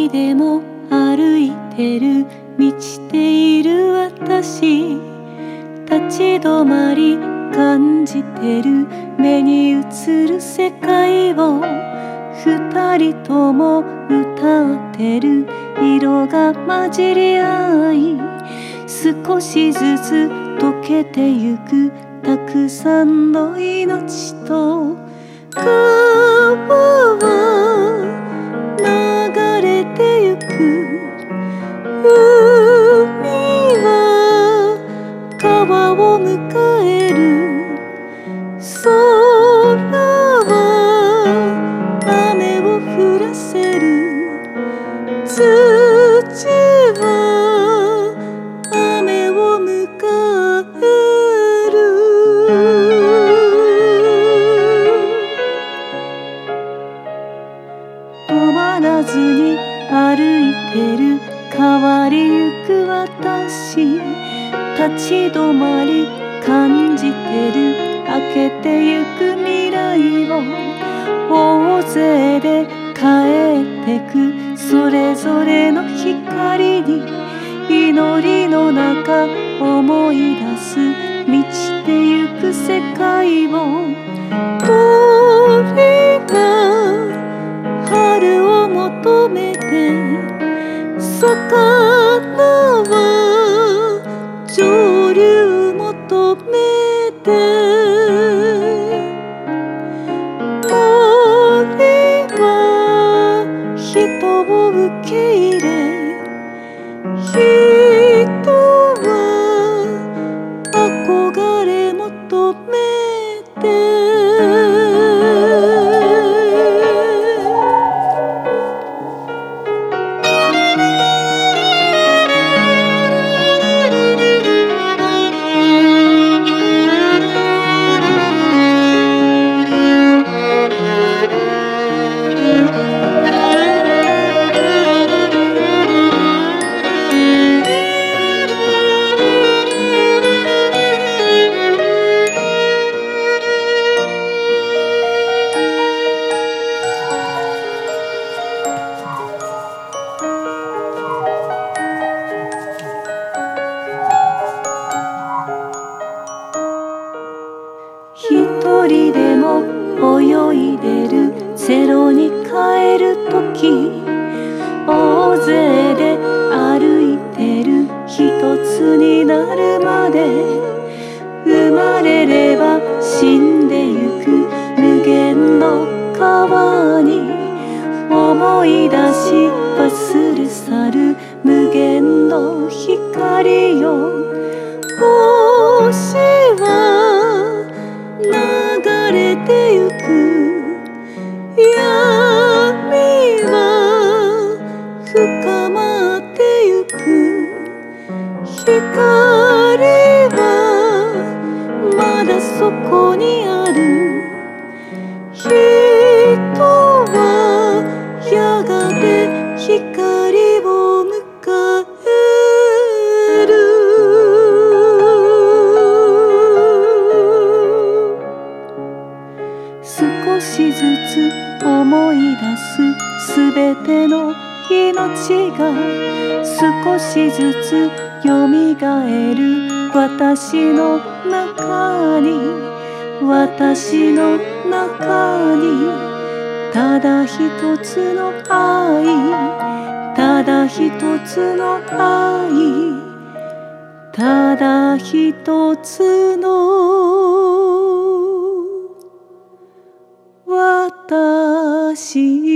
人でも歩いてる満ちている私、立ち止まり感じてる目に映る世界を、二人とも歌ってる色が混じり合い、少しずつ溶けてゆくたくさんの命と川は流れてゆく、海は川を迎える、空は雨を降らせる、土は雨を迎える。止まらずに歩いてる変わりゆく私、立ち止まり感じてる明けてゆく未来を、大勢で帰ってくそれぞれの光に、祈りの中思い出す満ちてゆく世界を、鳥が春を求めて、魚は上流求めて、森は人を受け入れ、人は憧れ求めて。一人でも泳いでるゼロに帰るとき、大勢で歩いてる一つになるまで、生まれれば死んでゆく無限の川に、思い出し忘れ去る無限の光よ。星は流れてゆく、闇は深まってゆく、光はまだそこにある、人はやがて光を迎える。少しずつ思い出すすべての命が、少しずつよみがえる私の中に、私の中に、ただ一つの愛、ただ一つの愛、ただ一つの私。